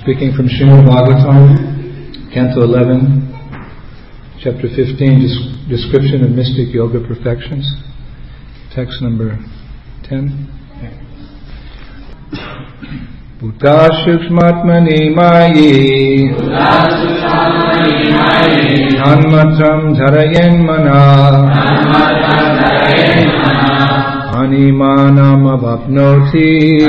Speaking from Srimad Bhagavatam, Canto 11, Chapter 15, Description of Mystic Yoga Perfections, text number 10. Bhuta Shukshmatmani Mayi Dhanmatram Dharayen Mana Animanam Avapnoti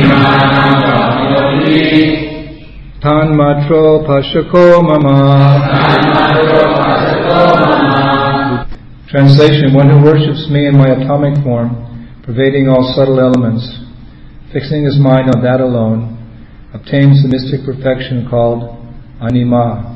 Tanmatro Pashako Mama. Translation: One who worships me in my atomic form, pervading all subtle elements, fixing his mind on that alone, obtains the mystic perfection called Anima.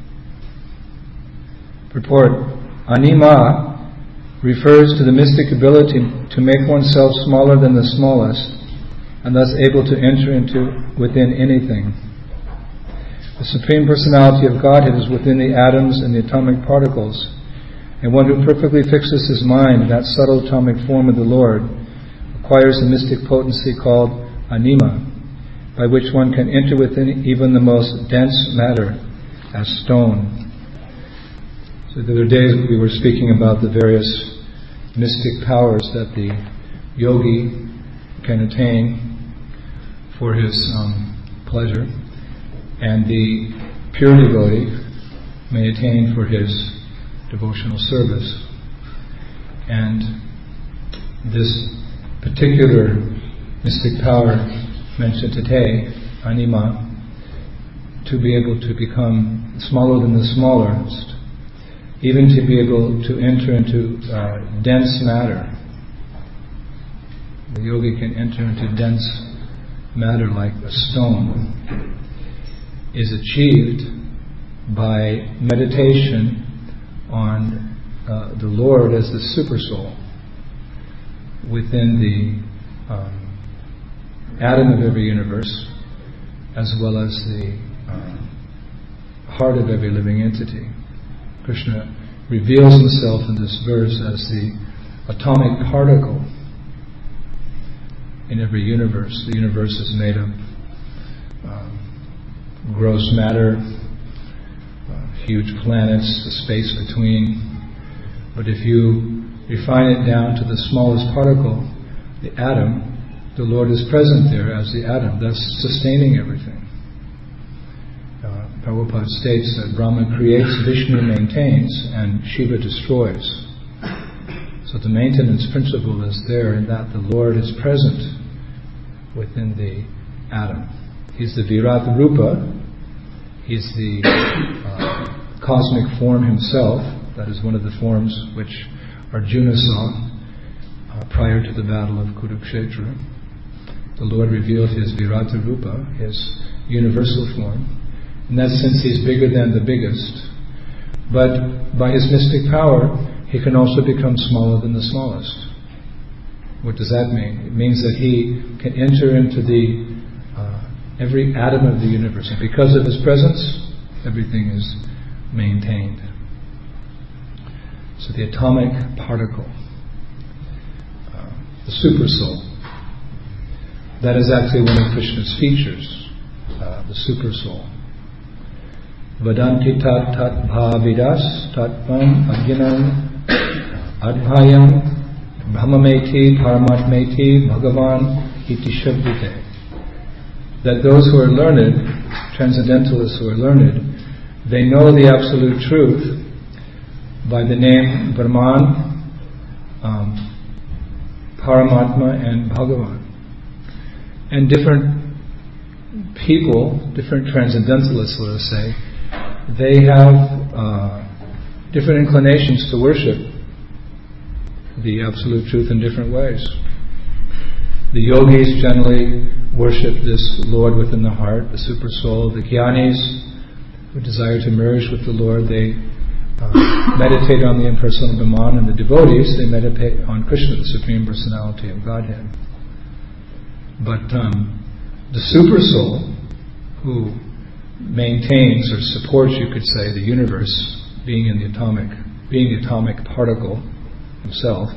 Purport: Anima refers to the mystic ability to make oneself smaller than the smallest, and thus able to enter within anything. The Supreme Personality of Godhead is within the atoms and the atomic particles, and one who perfectly fixes his mind in that subtle atomic form of the Lord acquires the mystic potency called Anima, by which one can enter within even the most dense matter, as stone. So the other day we were speaking about the various mystic powers that the yogi can attain for his pleasure, and the pure devotee may attain for his devotional service. And this particular mystic power mentioned today, Anima, to be able to become smaller than the smallest, even to be able to enter into dense matter. The yogi can enter into dense matter like a stone, is achieved by meditation on the Lord as the Supersoul within the atom of every universe, as well as the heart of every living entity. Krishna reveals himself in this verse as the atomic particle in every universe. The universe is made of gross matter, huge planets, the space between. But if you refine it down to the smallest particle, the atom, the Lord is present there as the atom, thus sustaining everything. Prabhupada states that Brahma creates, Vishnu maintains, and Shiva destroys. So the maintenance principle is there in that the Lord is present within the atom. He's the Virat Rupa. He's the cosmic form himself. That is one of the forms which Arjuna saw prior to the battle of Kurukshetra. The Lord revealed his Virat Rupa, his universal form. In that sense, he's bigger than the biggest. But by his mystic power, he can also become smaller than the smallest. What does that mean? It means that he can enter into the every atom of the universe, and because of his presence, everything is maintained. So the atomic particle, the super soul, that is actually one of Krishna's features, the super soul. Vadanti tat tat bhavidas tatvam ajnanam adbhayam brahmameti paramatmeti bhagavan iti shabdite. That those who are learned, transcendentalists who are learned, they know the absolute truth by the name Brahman, Paramatma, and Bhagavan. And different people, different transcendentalists, let us say, they have different inclinations to worship the absolute truth in different ways. The yogis generally worship this Lord within the heart, the super soul. The jnanis who desire to merge with the Lord, they meditate on the impersonal Brahman, and the devotees, they meditate on Krishna, the Supreme Personality of Godhead. But the super soul, who maintains or supports, you could say, the universe, being the atomic particle himself,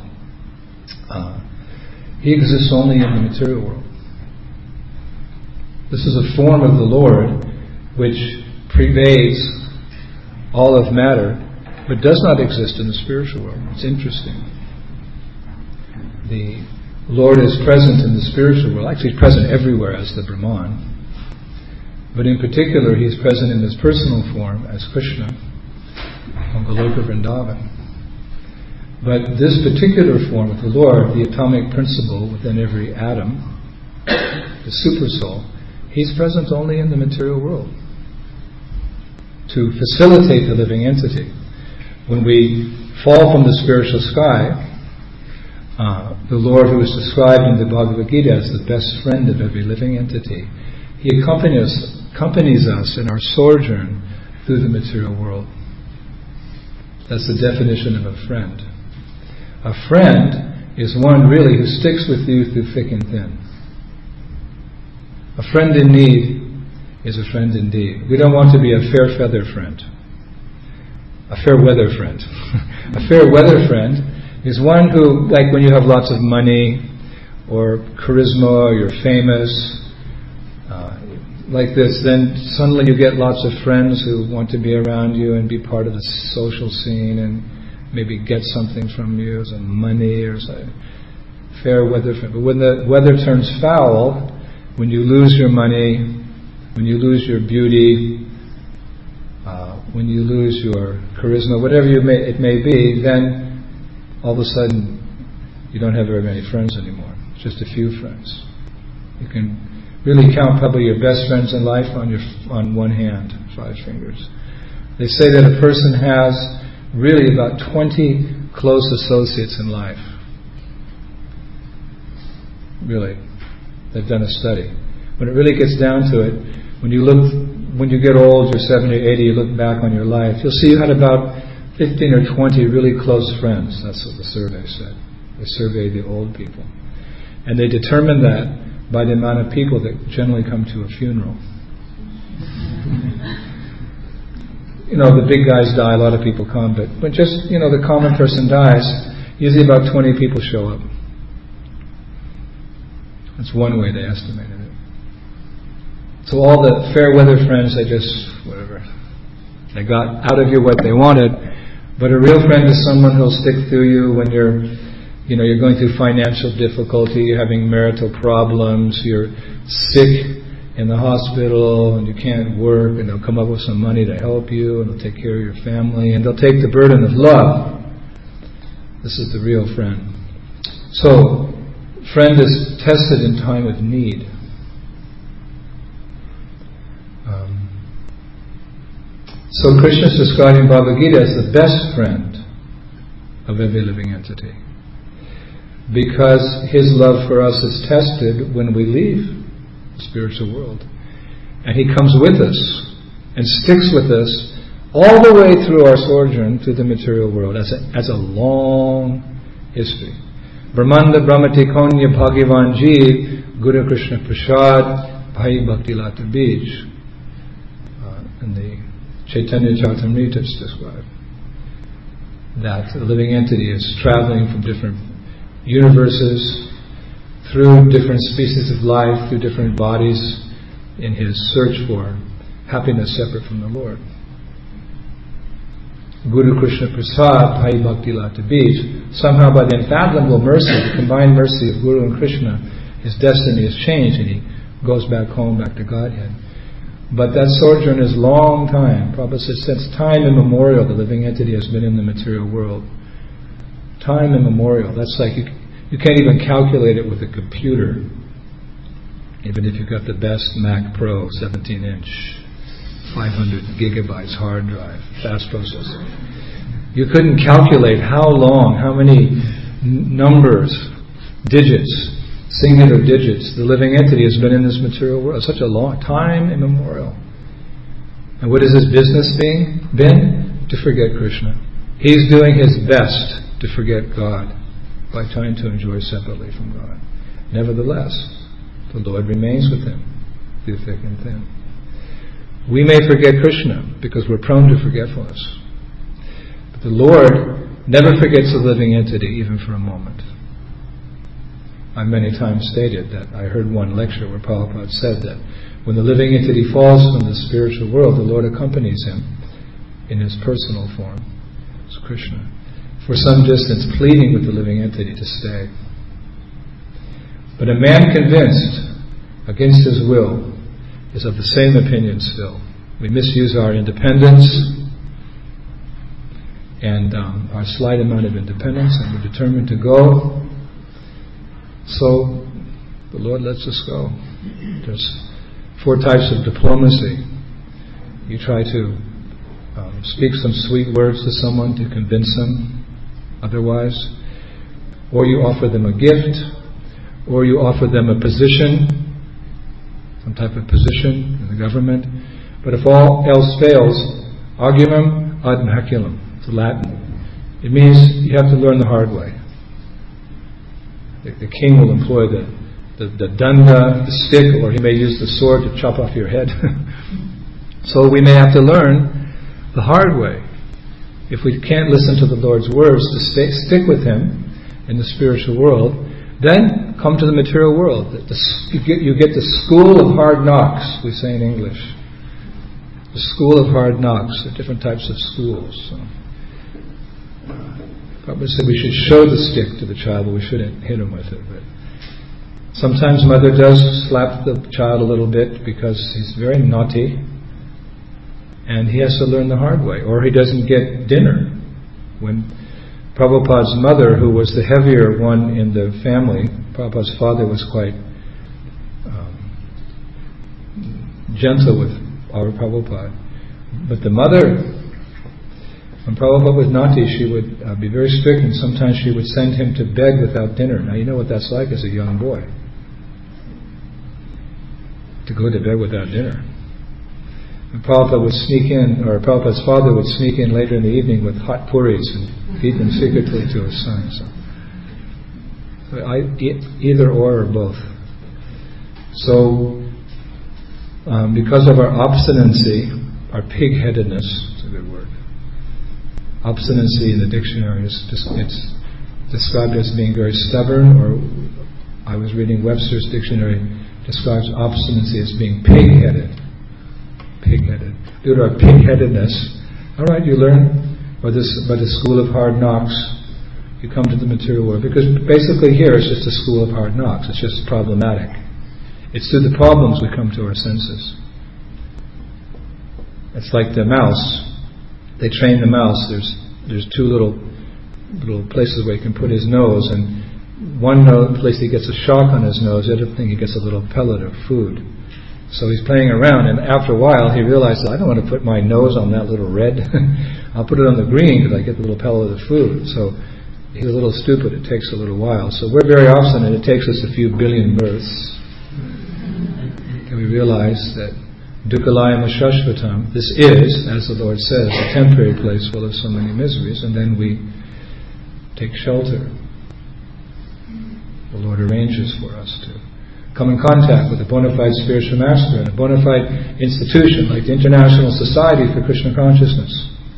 he exists only in the material world. This is a form of the Lord which pervades all of matter, but does not exist in the spiritual world. It's interesting. The Lord is present in the spiritual world. Actually, He's present everywhere as the Brahman. But in particular, He is present in His personal form as Krishna on Goloka Vrindavan. But this particular form of the Lord, the atomic principle within every atom, the Supersoul, He's present only in the material world to facilitate the living entity. When we fall from the spiritual sky, the Lord, who is described in the Bhagavad Gita as the best friend of every living entity, He accompanies us in our sojourn through the material world. That's the definition of a friend. A friend is one really who sticks with you through thick and thin. A friend in need is a friend indeed. We don't want to be a fair feather friend. A fair weather friend. A fair weather friend is one who, like when you have lots of money or charisma or you're famous, like this, then suddenly you get lots of friends who want to be around you and be part of the social scene and maybe get something from you, some money or something. Fair weather friend. But when the weather turns foul, when you lose your money, when you lose your beauty, when you lose your charisma, whatever it may be, then all of a sudden you don't have very many friends anymore. Just a few friends. You can really count probably your best friends in life on one hand, 5 fingers. They say that a person has really about 20 close associates in life. Really. They've done a study. When it really gets down to it, when you get old, you're 70 or 80, you look back on your life, you'll see you had about 15 or 20 really close friends. That's what the survey said. They surveyed the old people. And they determined that by the amount of people that generally come to a funeral. The big guys die, a lot of people come, but when just, the common person dies, usually about 20 people show up. That's one way they estimated it. So all the fair weather friends, they got out of you what they wanted, but a real friend is someone who'll stick through you when you're going through financial difficulty, you're having marital problems, you're sick in the hospital and you can't work, and they'll come up with some money to help you, and they'll take care of your family, and they'll take the burden of love. This is the real friend. So, friend is tested in time of need. So Krishna is describing Bhagavad Gita as the best friend of every living entity, because His love for us is tested when we leave the spiritual world. And He comes with us and sticks with us all the way through our sojourn through the material world as a long history. Brahmanda Brahmati Konya Bhagavan Jeev Guru Krishna Prasad Bhai Bhakti Lata Bij. And the Chaitanya Charitamrita is described that the living entity is traveling from different universes, through different species of life, through different bodies, in his search for happiness separate from the Lord. Guru Krishna Prasad Bhai Bhakti Lata Bij. Somehow by the unfathomable mercy, the combined mercy of Guru and Krishna, his destiny is changed and he goes back home, back to Godhead. But that sojourn is long time. Prabhupada says since time immemorial the living entity has been in the material world. Time immemorial. That's like you can't even calculate it with a computer. Even if you've got the best Mac Pro 17-inch, 500 gigabytes hard drive, fast processor. You couldn't calculate how long, how many numbers, digits, singular digits, the living entity has been in this material world. Such a long time immemorial. And what has his business been? To forget Krishna. He's doing his best to forget God by trying to enjoy separately from God. Nevertheless, the Lord remains with him through thick and thin. We may forget Krishna because we're prone to forgetfulness. But the Lord never forgets the living entity even for a moment. I many times stated that I heard one lecture where Prabhupada said that when the living entity falls from the spiritual world, the Lord accompanies him in his personal form. It's Krishna. For some distance, pleading with the living entity to stay. But a man convinced against his will is of the same opinion still. We misuse our independence and our slight amount of independence, and we're determined to go. So the Lord lets us go. There's 4 types of diplomacy. You try to speak some sweet words to someone to convince them otherwise, or you offer them a gift, or you offer them a position, some type of position in the government. But if all else fails, argumentum ad maculum. It's Latin. It means you have to learn the hard way. The king will employ the danda, the stick, or he may use the sword to chop off your head. So we may have to learn the hard way. If we can't listen to the Lord's words to stick with Him in the spiritual world, then come to the material world. You get the school of hard knocks, we say in English. The school of hard knocks, the different types of schools. So, Prabhupada said we should show the stick to the child, but we shouldn't hit him with it. But sometimes mother does slap the child a little bit because he's very naughty, and he has to learn the hard way, or he doesn't get dinner. When Prabhupada's mother, who was the heavier one in the family, Prabhupada's father was quite gentle with our Prabhupada. But the mother, when Prabhupada was naughty, she would be very strict, and sometimes she would send him to bed without dinner. Now you know what that's like as a young boy, to go to bed without dinner. And Prabhupada would sneak in, or Prabhupada's father would sneak in later in the evening with hot puris and feed them secretly to his son. So either or both. So because of our obstinacy, our pig-headedness, it's a good word. Obstinacy in the dictionary it's described as being very stubborn, or I was reading Webster's dictionary, describes obstinacy as being pig-headed. Pig-headed. Due to our pig-headedness, all right, you learn by the school of hard knocks, you come to the material world. Because basically here it's just a school of hard knocks. It's just problematic. It's through the problems we come to our senses. It's like the mouse. They train the mouse. There's 2 little places where he can put his nose, and one place he gets a shock on his nose, the other thing he gets a little pellet of food. So he's playing around, and after a while he realizes, I don't want to put my nose on that little red. I'll put it on the green because I get the little pellet of food. So he's a little stupid. It takes a little while. So we're very obstinate. It takes us a few billion births. And we realize that Dukkalayam Shashvatam, this is, as the Lord says, a temporary place full of so many miseries, and then we take shelter. The Lord arranges for us to come in contact with a bona fide spiritual master and a bona fide institution like the International Society for Krishna Consciousness.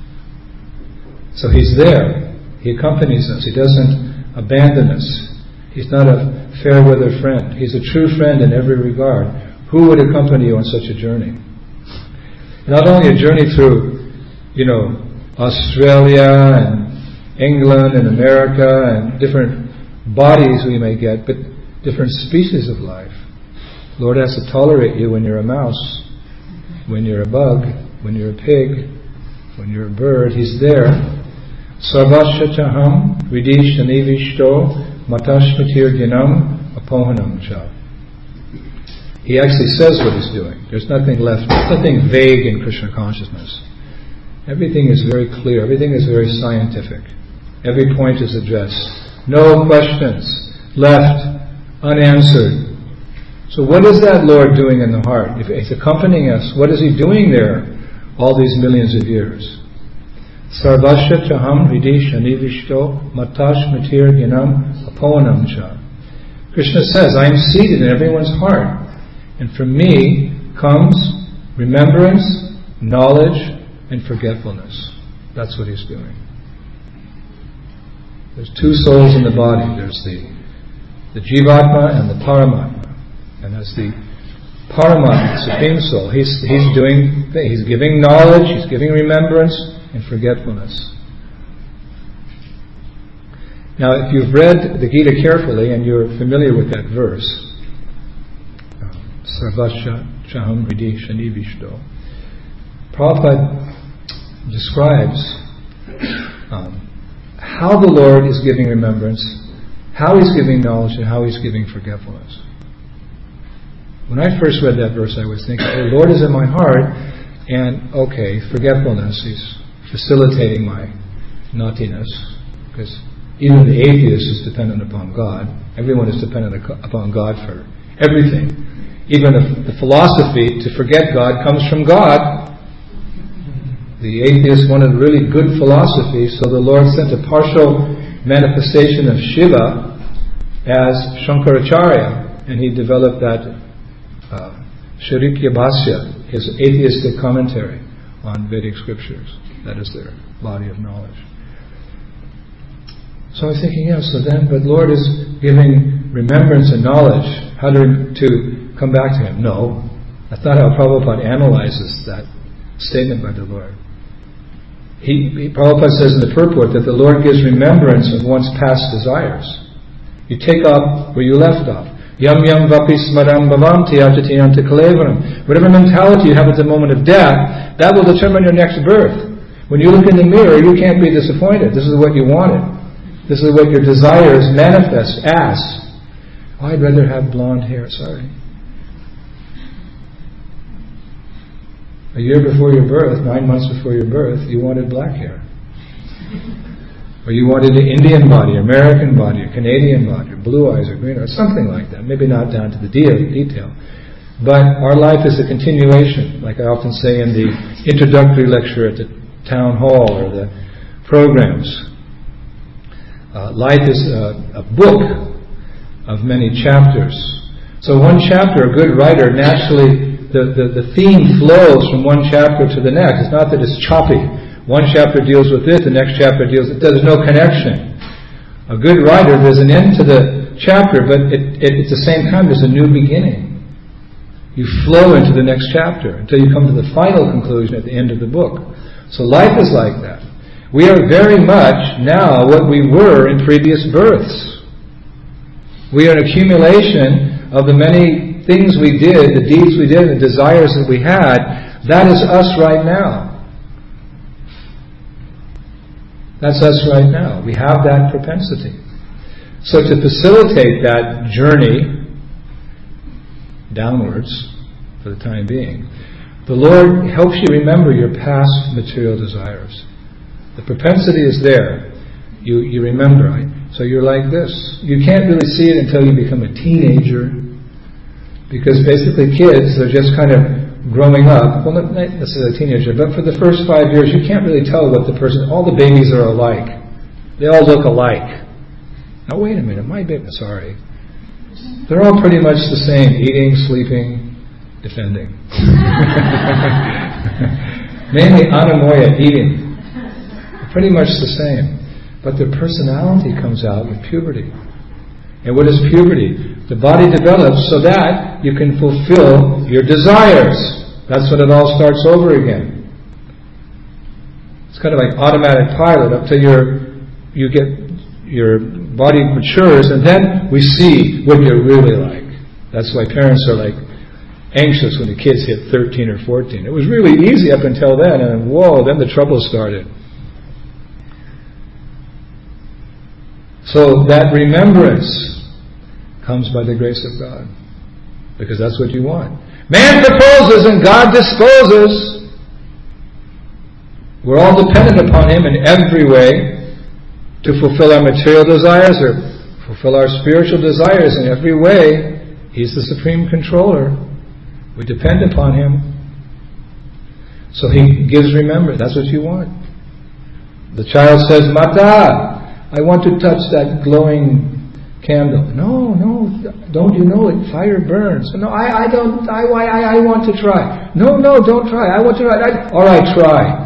So He's there. He accompanies us. He doesn't abandon us. He's not a fair weather friend. He's a true friend in every regard. Who would accompany you on such a journey? Not only a journey through, Australia and England and America and different bodies we may get, but different species of life. The Lord has to tolerate you when you're a mouse, when you're a bug, when you're a pig, when you're a bird. He's there. Sarvasya chaham vidisha nivishto matashmatir ginam apohanam cha. He actually says what He's doing. There's nothing left. There's nothing vague in Krishna consciousness. Everything is very clear. Everything is very scientific. Every point is addressed. No questions left unanswered. So what is that Lord doing in the heart? If He's accompanying us, what is He doing there all these millions of years? Sarvasya chaham hridisha nivishto matash matir ginam aponam cha. Krishna says, I am seated in everyone's heart, and from me comes remembrance, knowledge, and forgetfulness. That's what He's doing. There's 2 souls in the body. There's the the Jivatma and the Paramatma. And as the Paramatma, Supreme Soul, he's giving knowledge, he's giving remembrance and forgetfulness. Now, if you've read the Gita carefully and you're familiar with that verse, Sarvasya Chaham Hridi Shani Vishto, Prabhupada describes how the Lord is giving remembrance, how He's giving knowledge, and how He's giving forgetfulness. When I first read that verse, I was thinking, the Lord is in my heart, and forgetfulness, He's facilitating my naughtiness, because even the atheist is dependent upon God. Everyone is dependent upon God for everything. Even the philosophy to forget God comes from God. The atheist wanted really good philosophy, so the Lord sent a partial manifestation of Shiva as Shankaracharya, and he developed that Sharikya Bhasya, his atheistic commentary on Vedic scriptures. That is their body of knowledge. So I was thinking, but Lord is giving remembrance and knowledge, how to come back to Him. No, that's not how Prabhupada analyzes that statement by the Lord. Prabhupada says in the purport that the Lord gives remembrance of one's past desires. You take up where you left off. Yam yam vapi smaram bhavam tiyajati anta kalevaram. Whatever mentality you have at the moment of death, that will determine your next birth. When you look in the mirror, you can't be disappointed. This is what you wanted. This is what your desires manifest as. I'd rather have blonde hair. Sorry. A year before your birth, 9 months before your birth, you wanted black hair. Or you wanted an Indian body, American body, a Canadian body, or blue eyes, or green, or something like that. Maybe not down to the detail. But our life is a continuation, like I often say in the introductory lecture at the town hall or the programs. Life is a book of many chapters. So one chapter, a good writer, naturally, the theme flows from one chapter to the next. It's not that it's choppy. One chapter deals with this, the next chapter deals with it. There's no connection. A good writer, there's an end to the chapter, but at the same time there's a new beginning. You flow into the next chapter until you come to the final conclusion at the end of the book. So life is like that. We are very much now what we were in previous births. We are an accumulation of the many things we did, the deeds we did, the desires that we had. That is us right now. That's us right now. We have that propensity. So to facilitate that journey downwards, for the time being, the Lord helps you remember your past material desires. The propensity is there. You remember. So you're like this. You can't really see it until you become a teenager, because basically kids are just kind of growing up. Well, not necessarily a teenager, but for the first 5 years you can't really tell what the person... All the babies are alike. They all look alike. Now wait a minute, my baby... Sorry. They're all pretty much the same. Eating, sleeping, defending. Mainly anamoya, eating. Pretty much the same. But their personality comes out with puberty. And what is puberty? The body develops so that you can fulfill your desires. That's when it all starts over again. It's kind of like automatic pilot up till your body matures, and then we see what you're really like. That's why parents are like anxious when the kids hit 13 or 14. It was really easy up until then, and then the trouble started. So that remembrance comes by the grace of God, because that's what you want. Man proposes and God disposes. We're all dependent upon Him in every way to fulfill our material desires or fulfill our spiritual desires in every way. He's the supreme controller. We depend upon Him. So He gives remembrance. That's what you want. The child says, Mata, I want to touch that glowing candle. No, don't you know it? Fire burns. No, I don't. I want to try. No, don't try. I want to try. All right, try.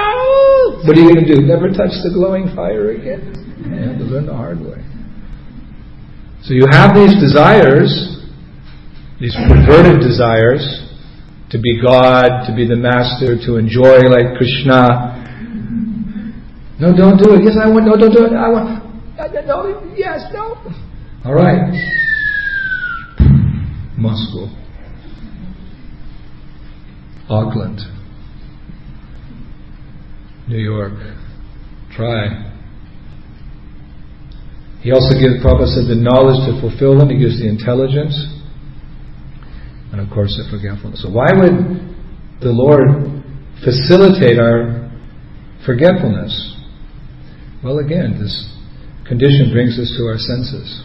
What are you going to do? Never touch the glowing fire again? You have to learn the hard way. So you have these desires, these perverted desires, to be God, to be the master, to enjoy like Krishna. No, don't do it. Yes, I want. No, don't do it. I want. No, yes, no. All right. Moscow, Auckland, New York. Try. He also gives, Prabhupada said, the knowledge to fulfill them. He gives the intelligence. And of course the forgetfulness. So why would the Lord facilitate our forgetfulness? Well, again, this condition brings us to our senses.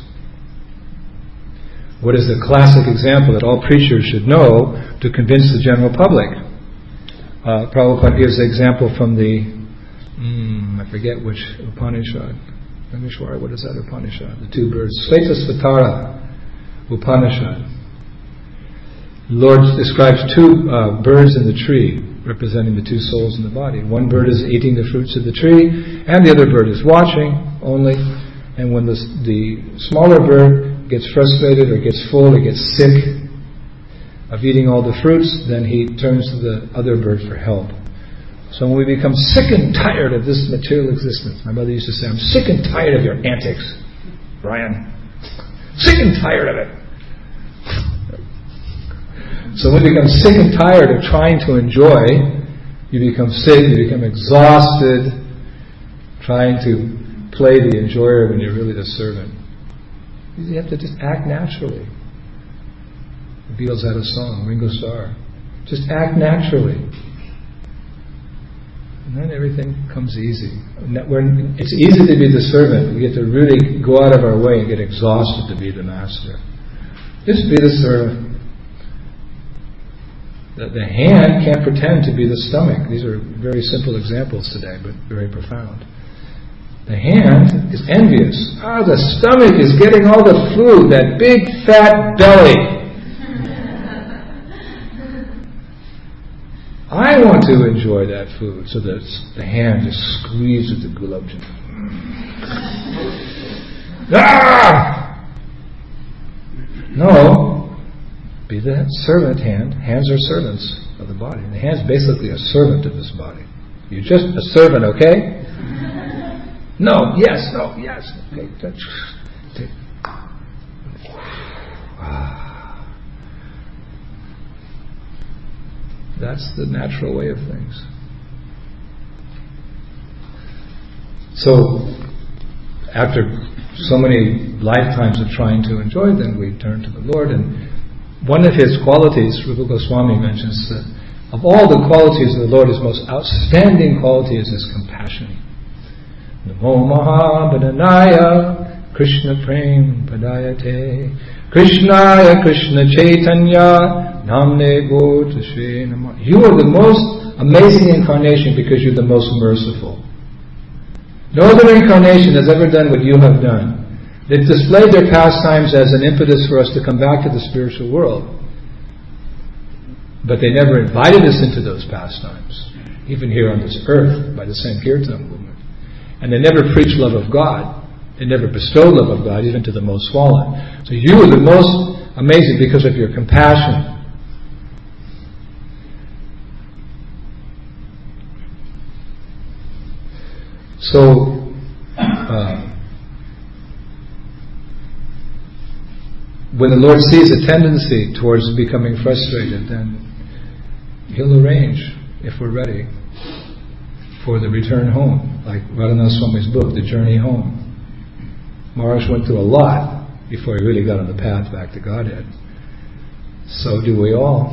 What is the classic example that all preachers should know to convince the general public? Prabhupada gives the example from the, I forget which Upanishad. What is that Upanishad? The two birds. Svetasvatara Upanishad. The Lord describes two birds in the tree, representing the two souls in the body. One bird is eating the fruits of the tree, and the other bird is watching only. And when the smaller bird gets frustrated or gets full, or gets sick of eating all the fruits, then he turns to the other bird for help. So when we become sick and tired of this material existence, my mother used to say, I'm sick and tired of your antics, Brian. Sick and tired of it. So when you become sick and tired of trying to enjoy, you become sick, you become exhausted, trying to play the enjoyer when you're really the servant. You have to just act naturally. The Beatles had a song, Ringo Starr. Just act naturally. And then everything comes easy. It's easy to be the servant. We get to really go out of our way and get exhausted to be the master. Just be the servant. The hand can't pretend to be the stomach. These are very simple examples today, but very profound. The hand is envious. The stomach is getting all the food, that big fat belly. I want to enjoy that food, so that the hand just squeezes the gulab jamun. No, be the servant hand. Hands are servants of the body. The hand's basically a servant of this body. You're just a servant, okay? No, yes, no, yes. Okay. That's the natural way of things. So, after so many lifetimes of trying to enjoy, then we turn to the Lord. And one of his qualities, Rupa Goswami mentions that of all the qualities of the Lord, his most outstanding quality is his compassion. Namo Mahabhadanaya Krishna Prem Padayate Krishnaya Krishna Chaitanya Namne Gotashe Namah. You are the most amazing incarnation because you're the most merciful. No other incarnation has ever done what you have done. They've displayed their pastimes as an impetus for us to come back to the spiritual world. But they never invited us into those pastimes, even here on this earth, by the Sankirtan movement. And they never preached love of God. They never bestowed love of God, even to the most fallen. So you are the most amazing because of your compassion. So, when the Lord sees a tendency towards becoming frustrated, then He'll arrange, if we're ready, for the return home. Like Radhanath Swami's book, The Journey Home. Maharaj went through a lot before he really got on the path back to Godhead. So do we all.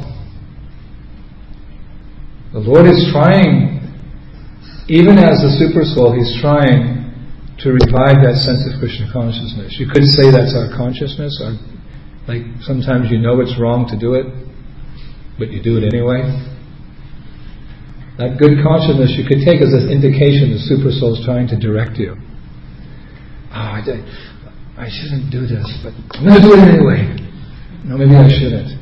The Lord is trying, even as the Super Soul, He's trying to revive that sense of Krishna consciousness. You could say that's our consciousness. Like sometimes you know it's wrong to do it, but you do it anyway. That good consciousness you could take as an indication the Super Soul is trying to direct you. I shouldn't do this, but I'm going to do it anyway. No, maybe I shouldn't.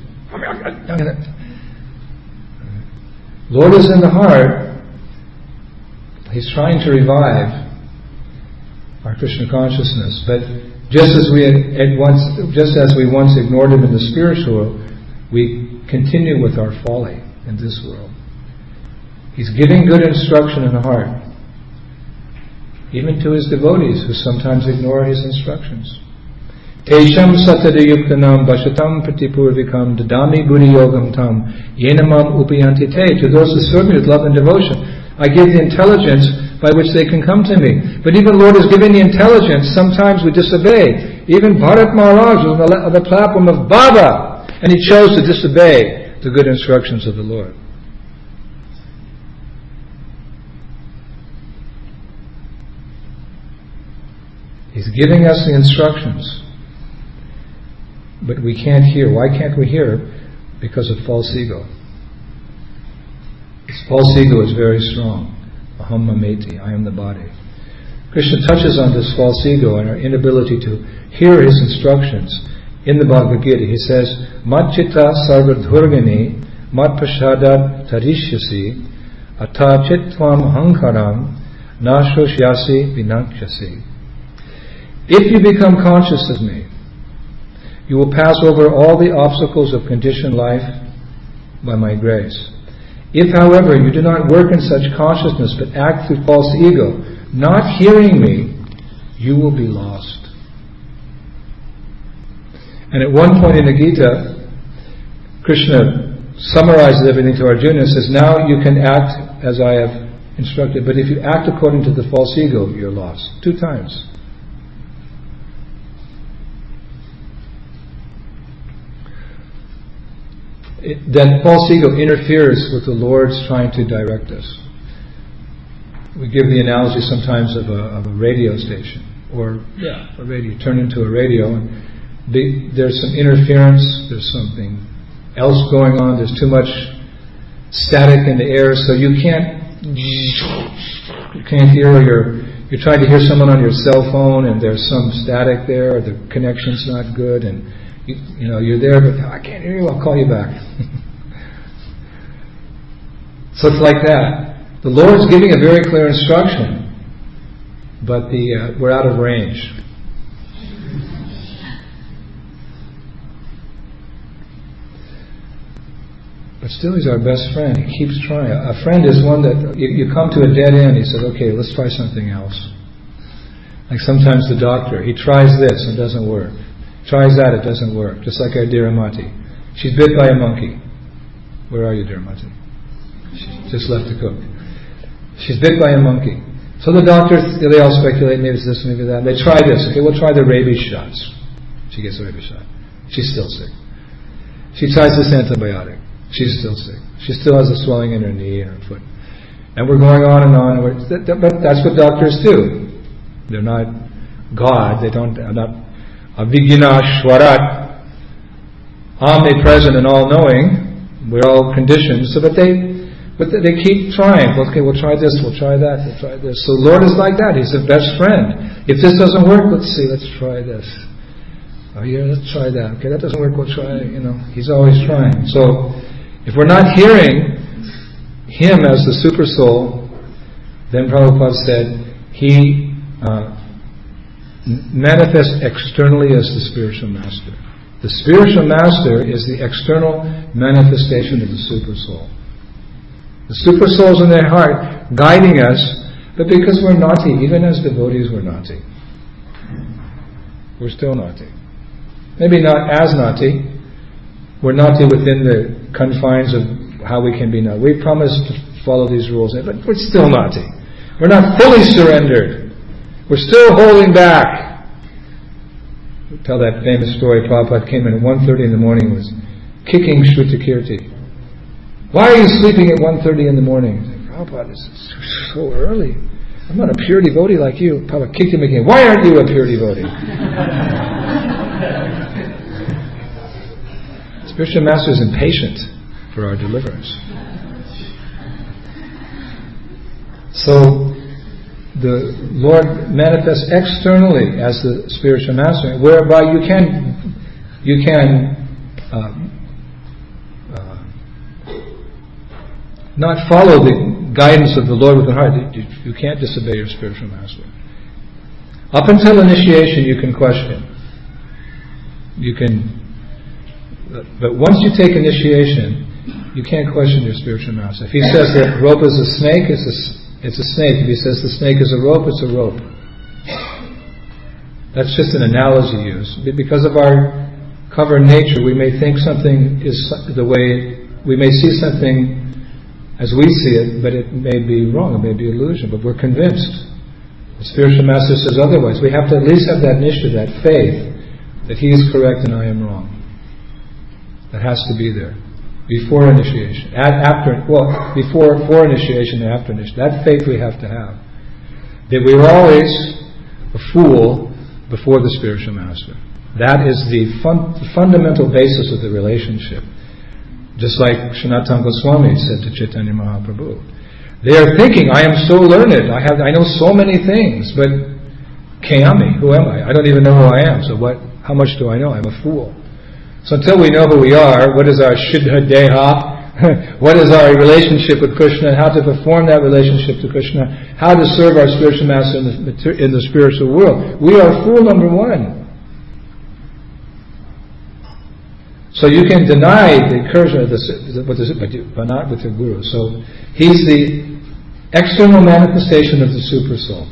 Lord is in the heart. He's trying to revive. our Krishna consciousness. But just as we once ignored him in the spiritual world, we continue with our folly in this world. He's giving good instruction in the heart, even to his devotees who sometimes ignore his instructions. Tesham satadayuktanam vashatam pratipurvikam dadami buddhi yogam tam yenamam upayanti te. To those who serve me with love and devotion, I give the intelligence by which they can come to me. But even Lord is giving the intelligence, sometimes we disobey. Even Bharat Maharaj was on the platform of Baba, and he chose to disobey the good instructions of the Lord. He's giving us the instructions, but we can't hear. Why can't we hear? Because of false ego. This false ego is very strong. Aham mameti, I am the body. Krishna touches on this false ego and our inability to hear his instructions. In the Bhagavad Gita, he says, Mat chitta sarvadhurgani mat pashadat tarishyasi ata chitvam hankaram nashoshyasi vinakshasi. If you become conscious of me, you will pass over all the obstacles of conditioned life by my grace. If, however, you do not work in such consciousness but act through false ego, not hearing me, you will be lost. And at one point in the Gita, Krishna summarizes everything to Arjuna and says, now you can act as I have instructed, but if you act according to the false ego, you're lost. 2 times. Then false ego interferes with the Lord's trying to direct us. We give the analogy sometimes of a radio station, or a radio. Turn into a radio, and there's some interference. There's something else going on. There's too much static in the air, so you can't hear. You're trying to hear someone on your cell phone, and there's some static there. Or the connection's not good, and you're there, but I can't hear you. I'll call you back. So it's like that. The Lord's giving a very clear instruction, but we're out of range. But still, he's our best friend. He keeps trying. A friend is one that you come to a dead end. He says, "Okay, let's try something else." Like sometimes the doctor, he tries this and it doesn't work. Tries that, it doesn't work. Just like our dear Amati. She's bit by a monkey. Where are you, dear Amati? She just left to cook. She's bit by a monkey. So the doctors, they all speculate, maybe it's this, maybe that. They try this. Okay, we'll try the rabies shots. She gets a rabies shot. She's still sick. She tries this antibiotic. She's still sick. She still has a swelling in her knee and her foot. And we're going on and on. But that's what doctors do. They're not God. They're not Avijnanashwarat, omnipresent and all-knowing. We're all conditioned. But they keep trying. Okay, we'll try this, we'll try that, we'll try this. So the Lord is like that. He's the best friend. If this doesn't work, let's try this. Oh yeah, let's try that. Okay, that doesn't work, we'll try, He's always trying. So, if we're not hearing Him as the Super Soul, then Prabhupada said, He manifests externally as the spiritual master. The spiritual master is the external manifestation of the Super Soul. The Super Soul's in their heart, guiding us, but because we're naughty, even as devotees we're naughty. We're still naughty. Maybe not as naughty. We're naughty within the confines of how we can be naughty. We promise to follow these rules, but we're still naughty. We're not fully surrendered. We're still holding back. We tell that famous story. Prabhupada came in at 1:30 in the morning, was kicking Shrutakirti. Why are you sleeping at 1:30 in the morning? He said, Prabhupada, it's so early. I'm not a pure devotee like you. Prabhupada kicked him again. Why aren't you a pure devotee? Spiritual Master is impatient for our deliverance. So the Lord manifests externally as the Spiritual Master, whereby you can not follow the guidance of the Lord with the heart. You can't disobey your Spiritual Master. Up until initiation, you can question. But once you take initiation, you can't question your spiritual master. If he says that rope is a snake, it's a snake. If he says the snake is a rope, it's a rope. That's just an analogy used. Because of our cover nature, we may think something is the way, we may see something as we see it, but it may be wrong, it may be illusion, but we're convinced. The spiritual master says otherwise. We have to at least have that nishtha, that faith, that he is correct and I am wrong. That has to be there. Before initiation. Before initiation and after initiation. That faith we have to have. That we're always a fool before the spiritual master. That is the fundamental basis of the relationship. Just like Sanatana Goswami said to Chaitanya Mahaprabhu. They are thinking, I am so learned, I know so many things, but Kayami, who am I? I don't even know who I am, so how much do I know? I'm a fool. So until we know who we are, what is our Siddha Deha, what is our relationship with Krishna, how to perform that relationship to Krishna, how to serve our spiritual master in the spiritual world, we are fool number one. So you can deny the incursion of but not with your guru. So he's the external manifestation of the super soul.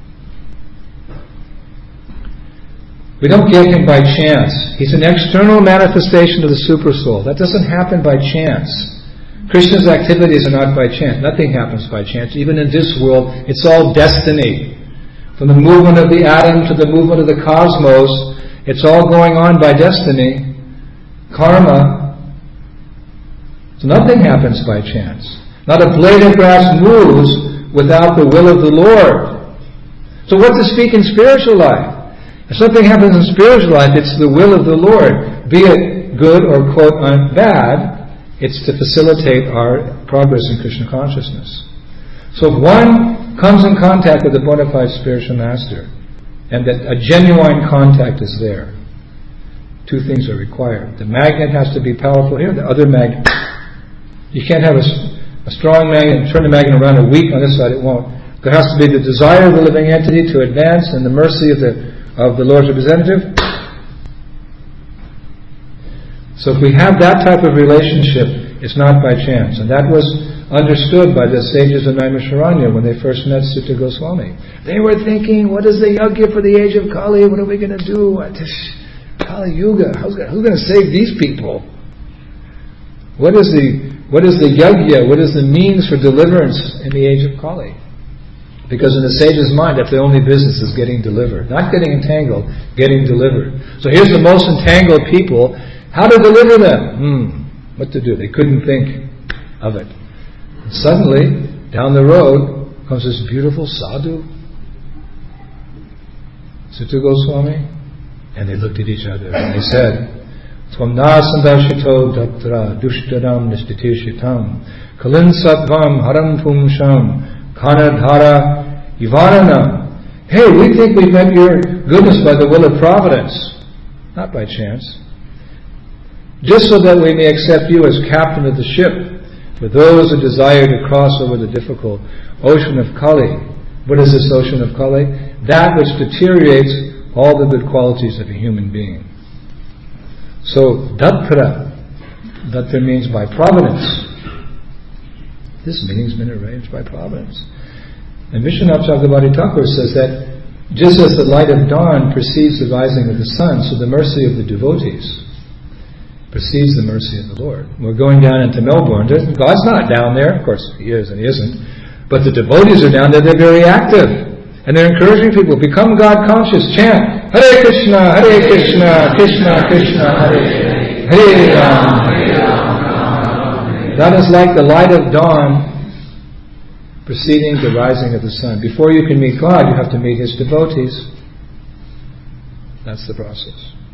We don't get him by chance. He's an external manifestation of the super soul. That doesn't happen by chance. Krishna's activities are not by chance. Nothing happens by chance. Even in this world, it's all destiny. From the movement of the atom to the movement of the cosmos, it's all going on by destiny. Karma. So nothing happens by chance. Not a blade of grass moves without the will of the Lord. So what to speak in spiritual life? If something happens in spiritual life, it's the will of the Lord. Be it good or, quote, bad, it's to facilitate our progress in Krishna consciousness. So if one comes in contact with a bona fide spiritual master, and that a genuine contact is there, two things are required. The magnet has to be powerful here, the other magnet. You can't have a strong magnet and turn the magnet around a weak on this side, it won't. There has to be the desire of the living entity to advance and the mercy of the Lord's representative. So if we have that type of relationship, it's not by chance. And that was understood by the sages of Naimisharanya when they first met Sutta Goswami. They were thinking, what is the yajna for the age of Kali? What are we going to do? Kali Yuga, who's going to save these people? What is the yajna? What is the means for deliverance in the age of Kali? Because in the sage's mind, that's the only business is getting delivered. Not getting entangled, getting delivered. So here's the most entangled people. How to deliver them? What to do? They couldn't think of it. And suddenly, down the road, comes this beautiful sadhu, Sutta Goswami, and they looked at each other and they said, Tvam na sandashito datra dushtaram nistitishitam kalin sattvam haram pumsham kanadhara ivaranam. Hey, we think we've met your goodness by the will of providence, not by chance. Just so that we may accept you as captain of the ship for those who desire to cross over the difficult ocean of Kali. What is this ocean of Kali? That which deteriorates all the good qualities of a human being. So, Datra means by providence. This meeting's been arranged by providence. And Vishwanath Chakravarti Thakur says that just as the light of dawn precedes the rising of the sun, so the mercy of the devotees precedes the mercy of the Lord. We're going down into Melbourne. God's not down there. Of course, He is and He isn't. But the devotees are down there. They're very active. And they're encouraging people, become God conscious. Chant, Hare Krishna, Krishna Krishna, Hare Ram. That is like the light of dawn preceding the rising of the sun. Before you can meet God, you have to meet His devotees. That's the process.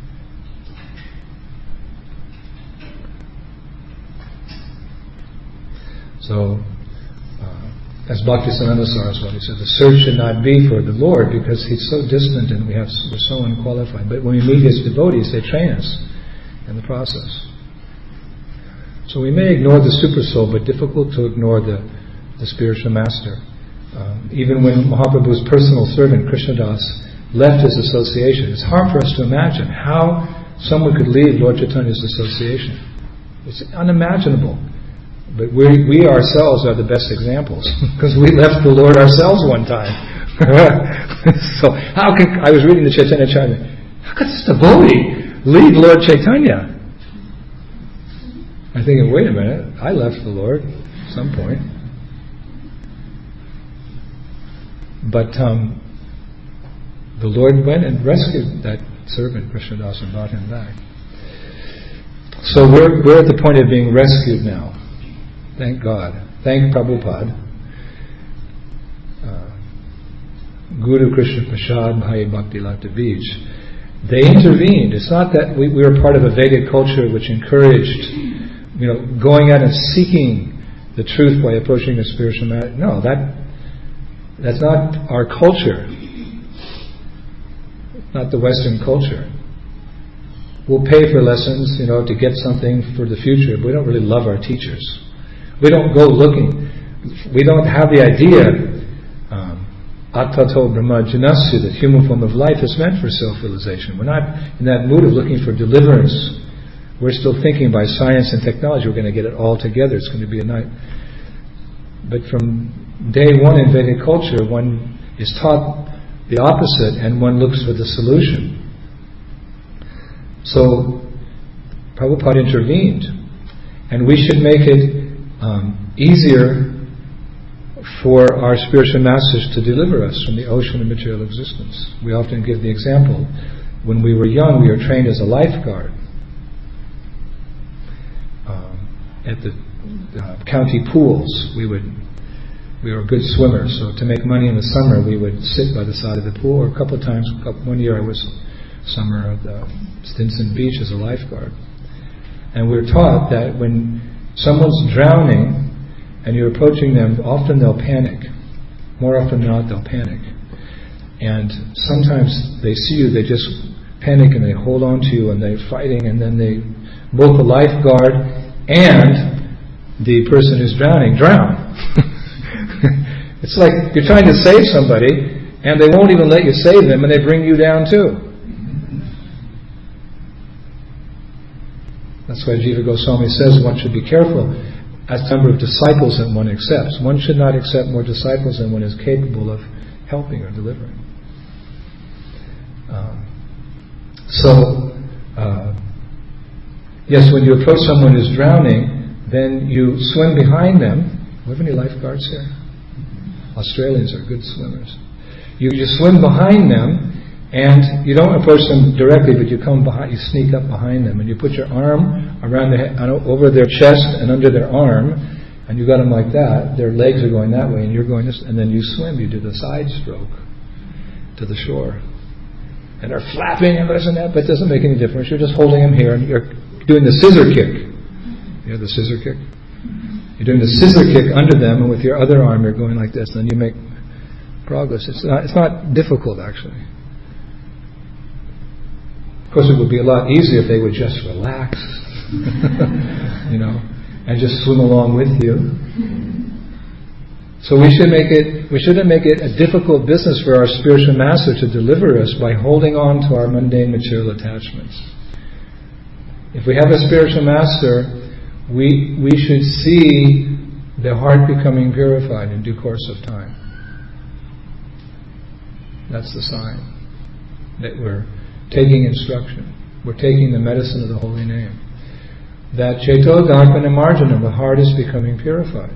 So, as Bhaktisiddhanta Saraswati said, the search should not be for the Lord because He's so distant and we're so unqualified. But when we meet His devotees, they train us in the process. So we may ignore the super soul, but difficult to ignore the spiritual master. Even when Mahaprabhu's personal servant, Krishnadas, left his association. It's hard for us to imagine how someone could leave Lord Chaitanya's association. It's unimaginable. But we ourselves are the best examples, because we left the Lord ourselves one time. So I was reading the Chaitanya Charita, how could this devotee leave Lord Chaitanya? I'm thinking, wait a minute, I left the Lord at some point. But the Lord went and rescued that servant, Krishnadas, and brought him back. So we're at the point of being rescued now. Thank God. Thank Prabhupada. Guru Krishna Prasad Bhai Bhakti Lata Bij. They intervened. It's not that we were part of a Vedic culture which encouraged, going out and seeking the truth by approaching a spiritual matter. No, that's not our culture. Not the Western culture. We'll pay for lessons, to get something for the future, but we don't really love our teachers. We don't go looking. We don't have the idea, Attato Brahma Janasya, the human form of life is meant for self-realization. We're not in that mood of looking for deliverance. We're still thinking by science and technology we're going to get it all together. It's going to be a night. But from day one in Vedic culture, one is taught the opposite and one looks for the solution. So Prabhupada intervened, and we should make it easier for our spiritual masters to deliver us from the ocean of material existence. We often give the example, when we were young we were trained as a lifeguard at the county pools. We were good swimmers, so to make money in the summer we would sit by the side of the pool, or a couple of times, one year I was summer at Stinson Beach as a lifeguard. And we're taught that when someone's drowning and you're approaching them, often they'll panic. More often than not, they'll panic. And sometimes they see you, they just panic and they hold on to you and they're fighting, and then both the lifeguard and the person who's drowning drown. It's like you're trying to save somebody and they won't even let you save them, and they bring you down too. That's why Jiva Goswami says one should be careful as the number of disciples that one accepts. One should not accept more disciples than one is capable of helping or delivering. Yes, when you approach someone who's drowning, then you swim behind them. Do we have any lifeguards here? Australians are good swimmers. You swim behind them, and you don't approach them directly, but you come behind, you sneak up behind them, and you put your arm around over their chest and under their arm, and you got them like that. Their legs are going that way, and you're going this, and then you swim. You do the side stroke to the shore, and they're flapping and this and that, but it doesn't make any difference. You're just holding them here, and you're doing the scissor kick. You know the scissor kick? You're doing the scissor kick under them, and with your other arm, you're going like this, and then you make progress. It's not difficult, actually. Of course, it would be a lot easier if they would just relax, and just swim along with you. So we shouldn't make it a difficult business for our spiritual master to deliver us by holding on to our mundane material attachments. If we have a spiritual master, we should see the heart becoming purified in due course of time. That's the sign that we're taking instruction. We're taking the medicine of the holy name. That Cheto Darpana Marjana, the heart is becoming purified.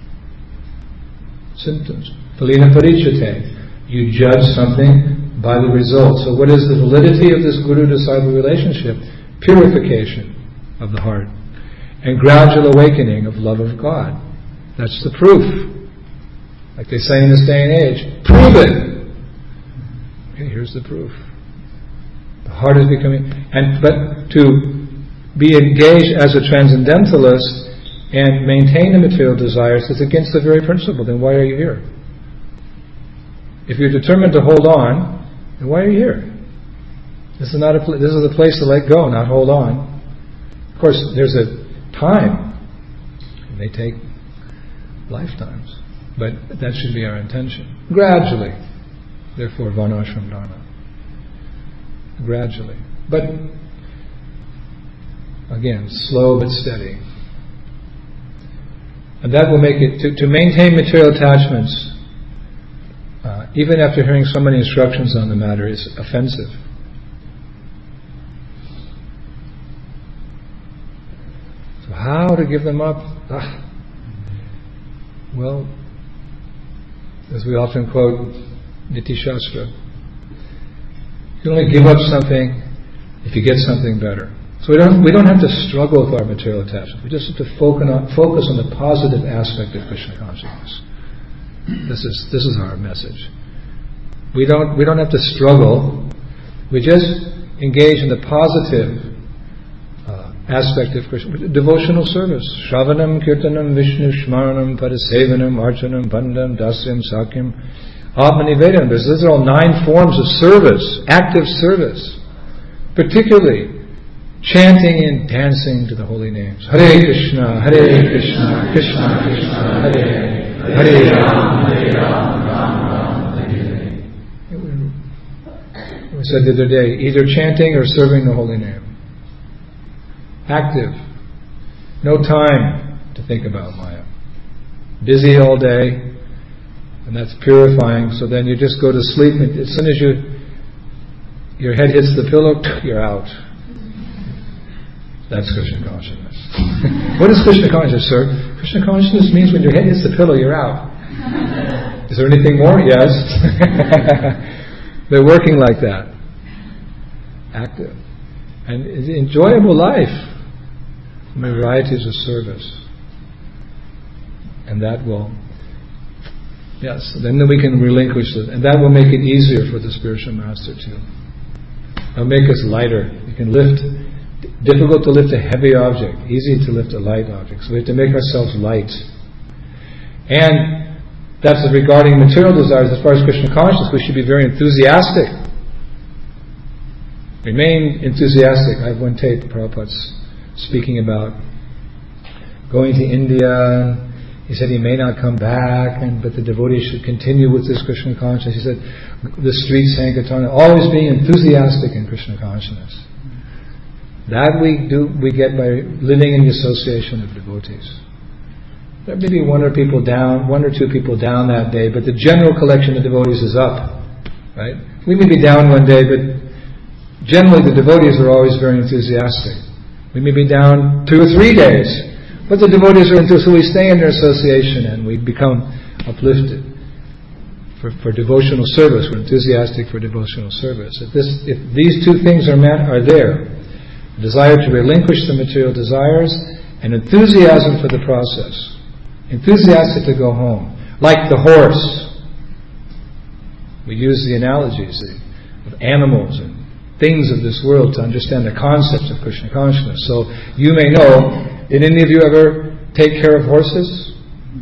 Symptoms. Phalina Parichate. You judge something by the result. So what is the validity of this guru-disciple relationship? Purification of the heart. And gradual awakening of love of God. That's the proof. Like they say in this day and age, prove it! Okay, here's the proof. The heart is becoming... But to be engaged as a transcendentalist and maintain the material desires is against the very principle. Then why are you here? If you're determined to hold on, then why are you here? This is a place to let go, not hold on. Of course, there's a time. It may take lifetimes. But that should be our intention. Gradually. Therefore, Varnashram Dharma. gradually. But again, slow but steady. And that will make it, to maintain material attachments, even after hearing so many instructions on the matter, is offensive. So how to give them up? Well, as we often quote Niti Shastra, you only give up something if you get something better. So we don't have to struggle with our material attachment. We just have to focus on the positive aspect of Krishna consciousness. This is our message. We don't have to struggle. We just engage in the positive aspect of Krishna. Devotional service. Shravanam, Kirtanam, Vishnu, Shmaranam, Padasevanam, Archanam, Bandam, Dasyam, Sakyam, Atmanivedam. These are all 9 forms of service, active service. Particularly chanting and dancing to the holy names. Hare Krishna, Krishna, Krishna, Hare Hare, Hare Ram, Ram Ram, Hare Hare. We said the other day, either chanting or serving the holy name. Active. No time to think about Maya. Busy all day, and that's purifying, so then you just go to sleep, and as soon as your head hits the pillow, you're out. That's Krishna consciousness. What is Krishna consciousness, sir? Krishna consciousness means when your head hits the pillow, you're out. Is there anything more? Yes. They're working like that. Active. And it's an enjoyable life. Varieties of service. And that will, yes, then we can relinquish it. And that will make it easier for the spiritual master too. It'll make us lighter. You can lift. Difficult to lift a heavy object, easy to lift a light object. So we have to make ourselves light. And that's regarding material desires. As far as Krishna consciousness, we should be very enthusiastic. Remain enthusiastic. I have one tape, Prabhupada's speaking about going to India. He said he may not come back, but the devotees should continue with this Krishna consciousness. He said the street Sankirtana, always being enthusiastic in Krishna consciousness. That we get by living in the association of devotees. There may be one or two people down that day, but the general collection of devotees is up. Right? We may be down one day, but generally the devotees are always very enthusiastic. We may be down 2 or 3 days, but the devotees are enthusiastic, so we stay in their association and we become uplifted. For devotional service, we're enthusiastic for devotional service. If these 2 things are there, desire to relinquish the material desires, and enthusiasm for the process. Enthusiastic to go home. Like the horse. We use the analogies of animals and things of this world to understand the concepts of Krishna consciousness. So you may know, did any of you ever take care of horses?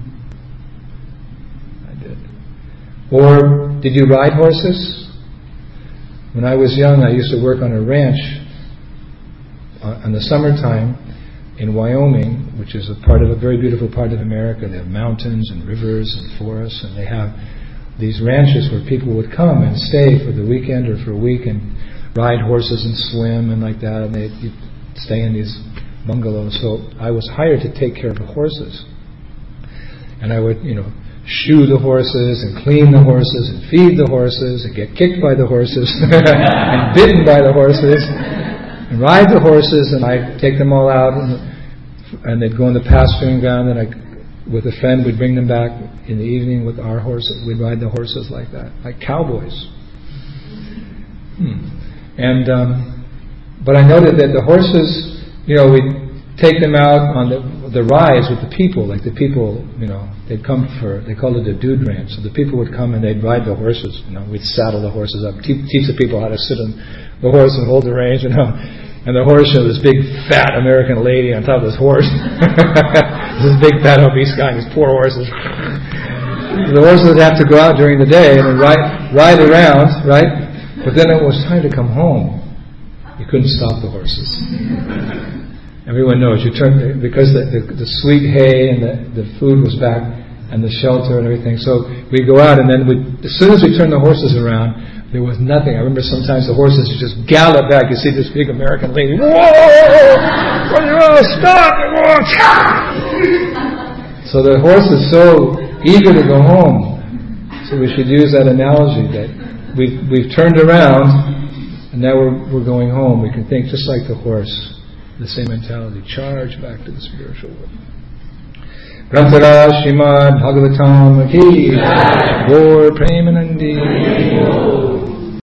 I did. Or did you ride horses? When I was young, I used to work on a ranch in the summertime in Wyoming, which is a very beautiful part of America. They have mountains and rivers and forests, and they have these ranches where people would come and stay for the weekend or for a week and ride horses and swim and like that, and they'd stay in these bungalows. So I was hired to take care of the horses, and I would, shoe the horses and clean the horses and feed the horses and get kicked by the horses and bitten by the horses. And ride the horses, and I'd take them all out, and they'd go on the pasturing ground, and with a friend, we'd bring them back in the evening with our horses. We'd ride the horses like that, like cowboys. And but I noted that the horses, we'd take them out on the rides with the people, like the people, they'd come they called it a dude ranch. So the people would come and they'd ride the horses. We'd saddle the horses up, teach the people how to sit on the horse and hold the reins, and the horse showed this big fat American lady on top of this horse. This big fat obese guy and these poor horses. The horses would have to go out during the day and ride around, right? But then it was time to come home. You couldn't stop the horses. Everyone knows because the sweet hay and the food was back and the shelter and everything. So we go out, and then as soon as we turn the horses around, There was nothing. I remember sometimes the horses would just gallop back. You see this big American lady, whoa! Stop! So the horse is so eager to go home. So we should use that analogy that we've turned around and now we're going home. We can think just like the horse, the same mentality. Charge back to the spiritual world. Granthara Srimad Bhagavatam Ki Gaur Premanandi